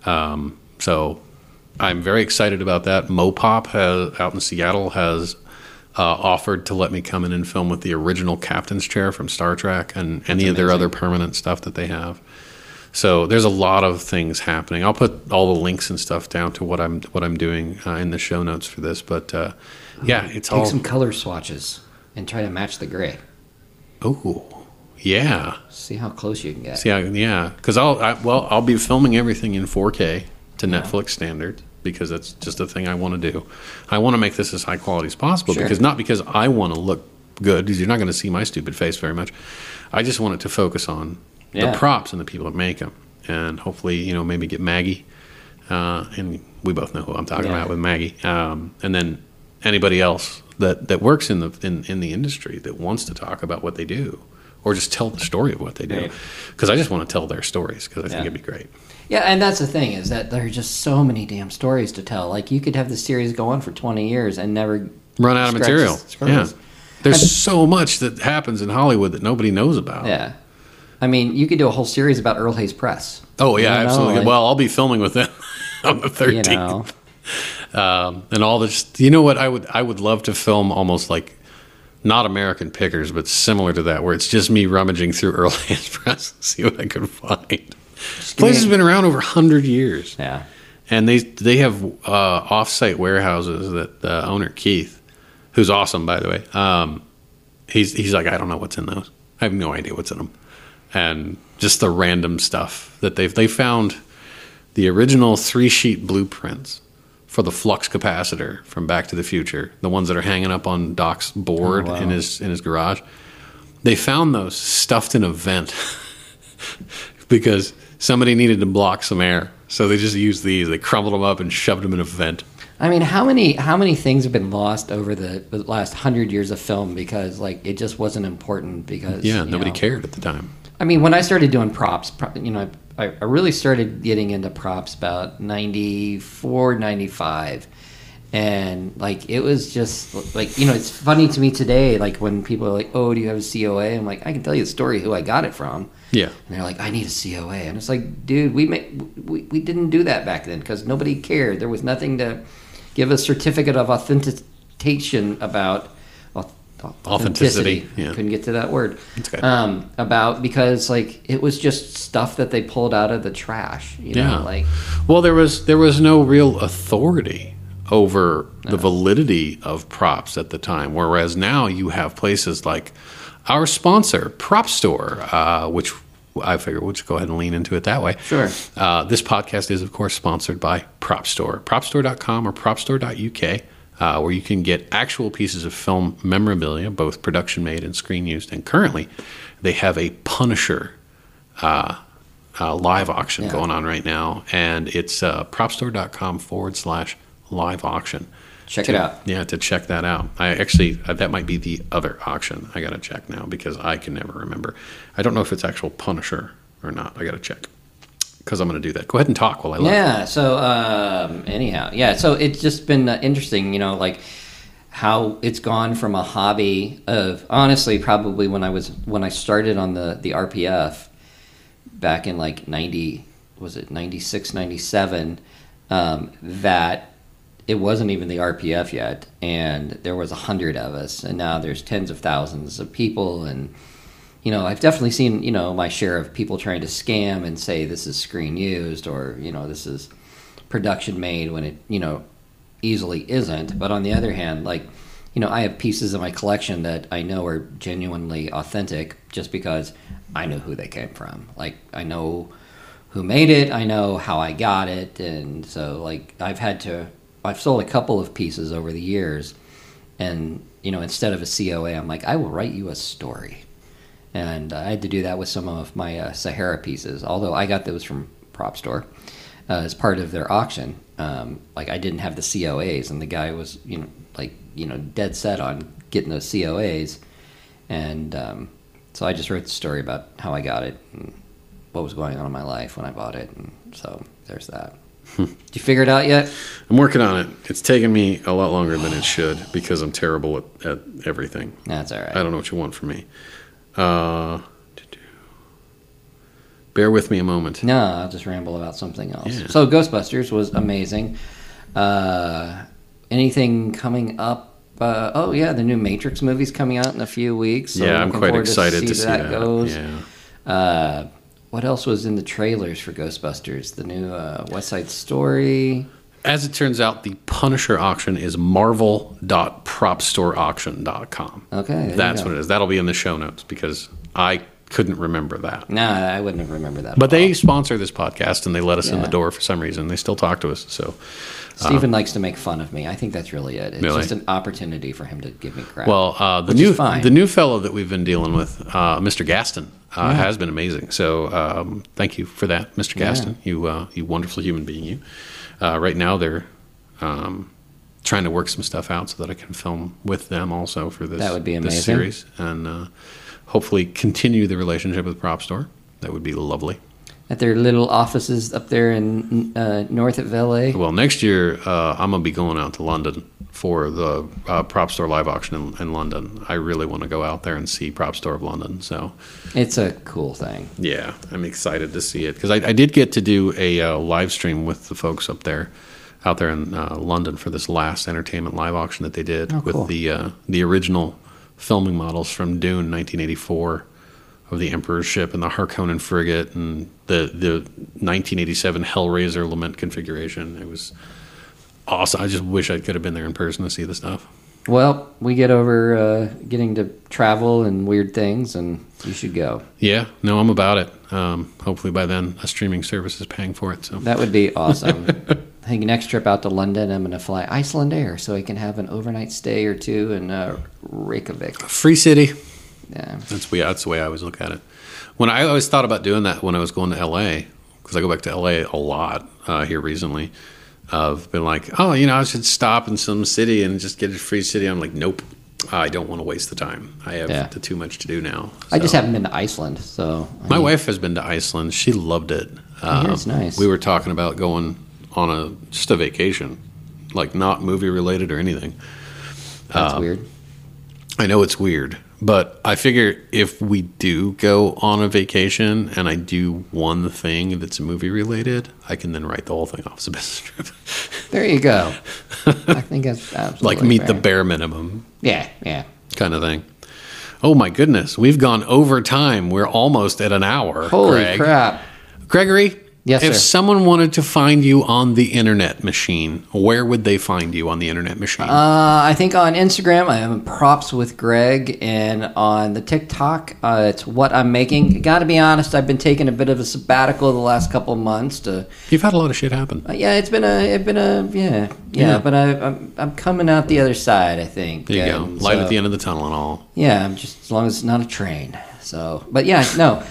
So I'm very excited about that. Mopop out in Seattle has offered to let me come in and film with the original captain's chair from Star Trek and any of their other permanent stuff that they have. So there's a lot of things happening. I'll put all the links and stuff down to what I'm doing in the show notes for this. But it's Take some color swatches and try to match the gray. Oh, yeah. See how close you can get. See, yeah, because I'll be filming everything in 4K to Netflix standards because that's just a thing I want to do. I want to make this as high quality as possible not because I want to look good, because you're not going to see my stupid face very much. I just want it to focus on the props and the people that make them, and hopefully, maybe get Maggie, and we both know who I'm talking about with Maggie, and then anybody else that works in the industry that wants to talk about what they do, or just tell the story of what they do. Because I just want to tell their stories, because I think it'd be great. Yeah, and that's the thing, is that there are just so many damn stories to tell. Like, you could have the series go on for 20 years and never run out of material. Yeah. There's so much that happens in Hollywood that nobody knows about. Yeah. I mean, you could do a whole series about Earl Hayes Press. Oh, yeah, absolutely. Like, well, I'll be filming with them on the 13th. And all this, what I would love to film, almost like, not American Pickers, but similar to that, where it's just me rummaging through Earl Hayes Press and see what I can find. This place has been around over 100 years. Yeah. And they have off-site warehouses that the owner, Keith, who's awesome, by the way, he's like, I don't know what's in those. I have no idea what's in them. And just the random stuff that they found the original 3-sheet blueprints for the flux capacitor from Back to the Future, the ones that are hanging up on Doc's board in his garage. They found those stuffed in a vent because somebody needed to block some air. So they just used these. They crumbled them up and shoved them in a vent. I mean, how many things have been lost over the last 100 years of film because, like, it just wasn't important because... Yeah, nobody cared at the time. I mean, when I started doing props, I really started getting into props about 94, 95. And, like, it was just, like, it's funny to me today, like, when people are like, oh, do you have a COA? I'm like, I can tell you the story who I got it from. Yeah. And they're like, I need a COA. And it's like, dude, we didn't do that back then because nobody cared. There was nothing to give a certificate of authentication about authenticity. Yeah. Couldn't get to that word. That's good. Because, like, it was just stuff that they pulled out of the trash. Well, there was no real authority over the validity of props at the time, whereas now you have places like our sponsor, Prop Store, which I figure we'll just go ahead and lean into it that way. Sure. This podcast is, of course, sponsored by Prop Store, propstore.com or propstore.uk, where you can get actual pieces of film memorabilia, both production made and screen used. And currently, they have a Punisher live auction going on right now, and it's propstore.com/live auction. Check it out. Yeah, to check that out. That might be the other auction. I got to check now because I can never remember. I don't know if it's actual Punisher or not. I got to check because I'm going to do that. Go ahead and talk while I look. Yeah, so anyhow. Yeah, so it's just been interesting, like how it's gone from a hobby of, honestly, probably when I started on the RPF back in like 96, 97, that it wasn't even the RPF yet, and there was 100 of us, and now there's tens of thousands of people, and I've definitely seen my share of people trying to scam and say this is screen used or this is production made when it easily isn't. But on the other hand, like I have pieces of my collection that I know are genuinely authentic just because I know who they came from. Like, I know who made it, I know how I got it, and so like I've sold a couple of pieces over the years, and instead of a COA, I'm like, I will write you a story. And I had to do that with some of my Sahara pieces, although I got those from Prop Store as part of their auction. Like, I didn't have the COAs, and the guy was dead set on getting those COAs, and so I just wrote the story about how I got it and what was going on in my life when I bought it, and so there's that. Did you figure it out yet? I'm working on it. It's taken me a lot longer than it should because I'm terrible at everything. That's all right. I don't know what you want from me. Bear with me a moment. No, I'll just ramble about something else. Yeah. So Ghostbusters was amazing. Anything coming up? The new Matrix movie's coming out in a few weeks. So I'm quite excited to see that. Goes. Yeah. What else was in the trailers for Ghostbusters? The new West Side Story. As it turns out, the Punisher auction is marvel.pro propstoreauction.com. Okay. That's what it is. That'll be in the show notes because I couldn't remember that. No, I wouldn't have remembered that. But they sponsor this podcast and they let us in the Yeah. door for some reason. They still talk to us. So Stephen likes to make fun of me. I think that's really it. It's Really? just an opportunity for him to give me crap. well, Which is fine. the new fellow that we've been dealing with, Mr. Gaston, has been amazing. So thank you for that, Mr. Gaston. You wonderful human being. You. Right now they're trying to work some stuff out so that I can film with them also for this. That would be this amazing. series and hopefully continue the relationship with Prop Store. That would be lovely. At their little offices up there in north of LA. Well, next year I'm gonna be going out to London for the Prop Store live auction in London. I really want to go out there and see Prop Store of London. So It's a cool thing. yeah, I'm excited to see it because I did get to do a live stream with the folks out there in London for this last entertainment live auction that they did Oh, cool. with the original filming models from Dune 1984 of the Emperor's ship and the Harkonnen frigate and the 1987 Hellraiser Lament configuration. It was awesome. I just wish I could have been there in person to see the stuff. Well, we get over getting to travel and weird things, and you should go. Yeah, no, I'm about it. Hopefully by then a streaming service is paying for it. So That would be awesome. I think next trip out to London, I'm going to fly Icelandair so I can have an overnight stay or two in Reykjavik. free city. Yeah. That's the way I always look at it. When I always thought about doing that when I was going to LA, because I go back to LA a lot here recently. I've been like, I should stop in some city and just get a free city. I'm like, nope, I don't want to waste the time. I have too much to do now. I just So- haven't been to Iceland, so My wife has been to Iceland. She loved it. I hear it's nice. We were talking about going on just a vacation, like not movie related or anything. that's weird. I know it's weird, but I figure if we do go on a vacation and I do one thing that's movie related, I can then write the whole thing off as a business trip. There you go. I think that's absolutely Like meet the fair. bare minimum Yeah. kind of thing. Oh my goodness, we've gone over time. We're almost at an hour. Holy Greg. crap. Gregory, Yes, if sir. someone wanted to find you on the internet machine, where would they find you on the internet machine? I think on Instagram I am Props with Greg, and on the TikTok it's What I'm Making. Got to be honest, I've been taking a bit of a sabbatical the last couple of months to. You've had a lot of shit happen. Yeah, it's been a Yeah. but I'm coming out the other side. I think. There you go. And Light so- at the end of the tunnel and all. Yeah, I'm just as long as it's not a train. So, but yeah, no.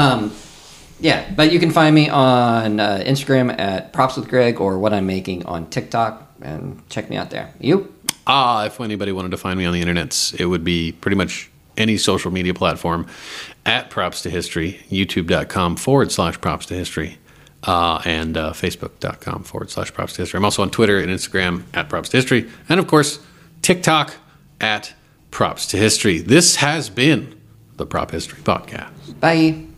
Yeah, but you can find me on Instagram at Props with Greg or What I'm Making on TikTok, and check me out there. You? If anybody wanted to find me on the internet, it would be pretty much any social media platform at Props to History, youtube.com/Props to History, and facebook.com/Props to History. I'm also on Twitter and Instagram at Props to History, and of course, TikTok at Props to History. This has been the Prop History Podcast. Bye.